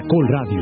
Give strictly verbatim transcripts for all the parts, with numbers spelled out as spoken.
Caracol Radio.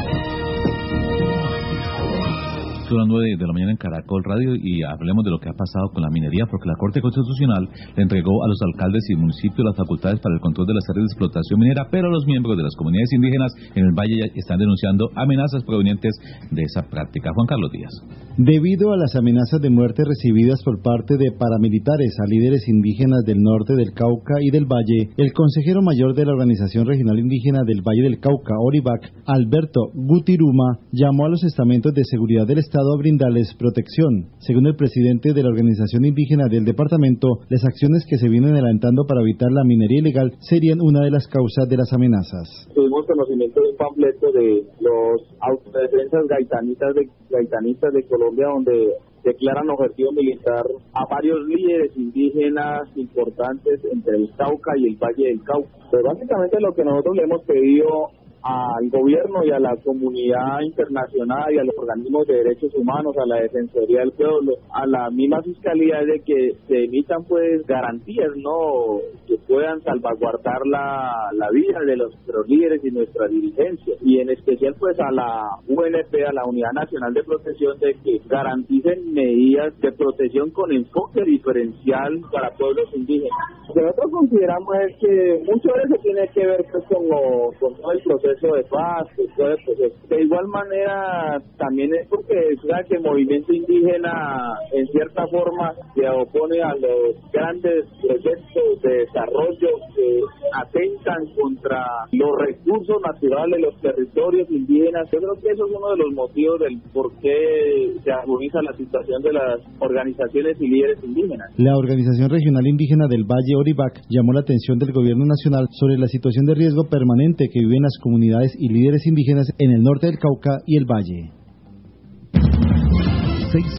Son las nueve de la mañana en Caracol Radio y hablemos de lo que ha pasado con la minería, porque la Corte Constitucional le entregó a los alcaldes y municipios las facultades para el control de las áreas de explotación minera, pero los miembros de las comunidades indígenas en el Valle ya están denunciando amenazas provenientes de esa práctica. Juan Carlos Díaz. Debido a las amenazas de muerte recibidas por parte de paramilitares a líderes indígenas del norte del Cauca y del Valle, el consejero mayor de la Organización Regional Indígena del Valle del Cauca, ORIVAC, Alberto Gutiruma, llamó a los estamentos de seguridad del Estado a brindarles protección. Según el presidente de la Organización Indígena del departamento, las acciones que se vienen adelantando para evitar la minería ilegal serían una de las causas de las amenazas. Tuvimos conocimiento de un panfleto de los autodefensas gaitanistas de, gaitanistas de Colombia, donde declaran objetivo militar a varios líderes indígenas importantes entre el Cauca y el Valle del Cauca. Pero básicamente lo que nosotros le hemos pedido al gobierno y a la comunidad internacional y a los organismos de derechos humanos, a la Defensoría del Pueblo, a la misma Fiscalía, de que se emitan pues garantías, ¿no?, que puedan salvaguardar la, la vida de los, de los líderes y nuestra dirigencia, y en especial pues a la U N P, a la Unidad Nacional de Protección, de que garanticen medidas de protección con enfoque diferencial para pueblos indígenas. Lo que nosotros consideramos es que mucho de eso tiene que ver pues con, lo, con todo el proceso de paz, de todo el proceso. De igual manera, también es porque es que el movimiento indígena en cierta forma se opone a los grandes proyectos de desarrollo que atentan contra los recursos naturales de los territorios indígenas. Yo creo que eso es uno de los motivos del por qué se agudiza la situación de las organizaciones y líderes indígenas. La Organización Regional Indígena del Valle, ORIVAC, llamó la atención del gobierno nacional sobre la situación de riesgo permanente que viven las comunidades y líderes indígenas en el norte del Cauca y el Valle.